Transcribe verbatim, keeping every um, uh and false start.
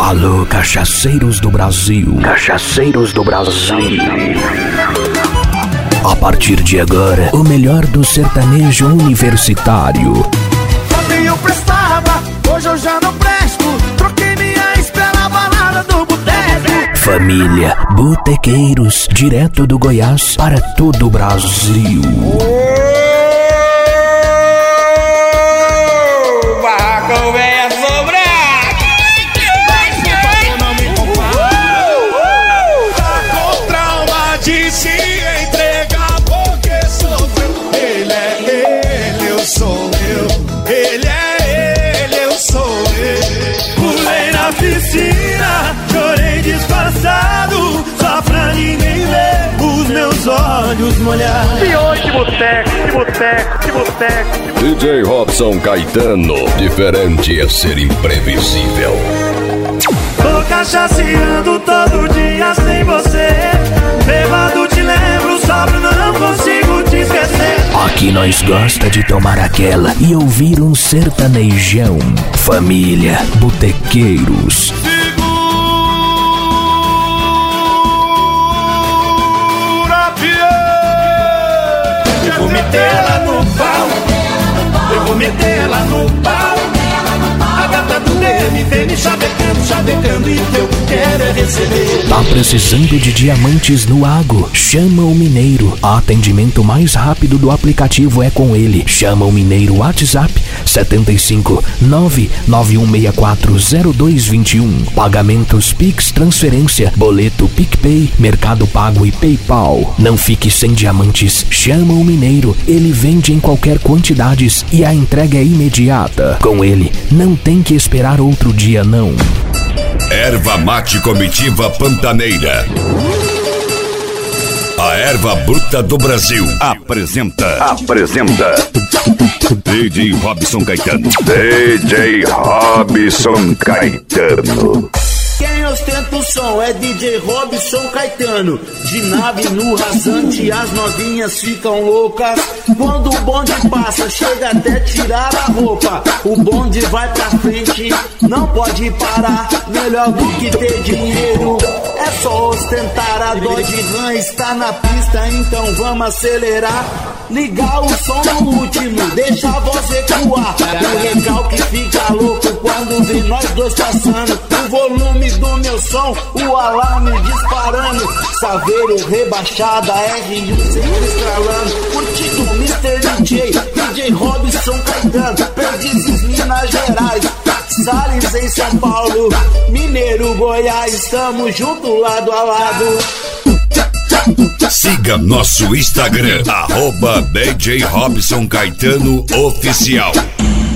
Alô, cachaceiros do Brasil. Cachaceiros do Brasil. A partir de agora, o melhor do sertanejo universitário. Ontem eu prestava, hoje eu já não presto. Troquei minha espera na balada do boteco. Família Botequeiros, direto do Goiás para todo o Brasil. O barraco vem a sobrar. Tá com trauma de se entregar porque sofreu. Ele é ele, eu sou eu. Ele é ele, eu sou eu. Pulei na piscina, chorei disfarçado, só pra ninguém ver os meus olhos molhados. E hoje de boteco, de boteco, de boteco. D J Robson Caetano, diferente é ser imprevisível. Tô cachaceando todo dia sem você. Bêbado te lembro, sóbrio não consigo te esquecer. Aqui nós gosta de tomar aquela e ouvir um sertanejão. Família Botequeiros. Eu vou meter ela no pau, eu vou meter ela no pau. A gata do M vem me chavecando, chavecando, e eu quero é receber. Tá precisando de diamantes no Ago? Chama o Mineiro. Atendimento mais rápido do aplicativo é com ele. Chama o Mineiro. WhatsApp sete cinco nove nove um seis quatro zero dois dois um. Pagamentos Pix, transferência, boleto, PicPay, Mercado Pago e PayPal. Não fique sem diamantes. Chama o Mineiro. Ele vende em qualquer quantidades e a entrega é imediata. Com ele, não tem que esperar outro dia, não. Erva Mate Comitiva Pantaneira. A erva bruta do Brasil apresenta. Apresenta. D J Robson Caetano. D J Robson Caetano. Quem ostenta o som é D J Robson Caetano. De nave no rasante, as novinhas ficam loucas. Quando o bonde passa, chega até tirar a roupa. O bonde vai pra frente, não pode parar. Melhor do que ter dinheiro é só ostentar. A Dodge Ram está na pista, então vamos acelerar. Ligar o som no último, deixa a voz recuar. O recalque fica louco quando vê nós dois passando. O volume do meu som, o alarme disparando. Saveiro rebaixada, R um sempre estralando. Curtido mister D J, D J Robson Caetano. Perdizes, Minas Gerais, Salles em São Paulo, Mineiro, Goiás, estamos juntos lado a lado. Siga nosso Instagram, arroba D J Robson Caetano Oficial.